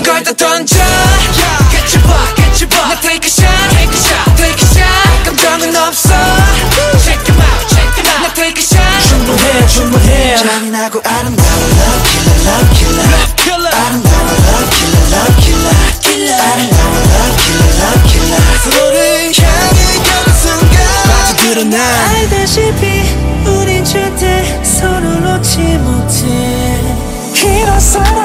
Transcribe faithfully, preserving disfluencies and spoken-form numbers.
걸 다 던져 Get your butt, get your butt 나 take a shot, take a shot, take a shot 감정은 없어 Check them out, check them out 나 take a shot 충분해 충분해 잔인하고 아름다워 love killer love killer Love killer 아름다워 love killer love killer killer 아름다워 love killer love killer 서로를 향해 가는 순간 빠져들어 난 알다시피 우린 절대 서로 놓지 못해 이런 사랑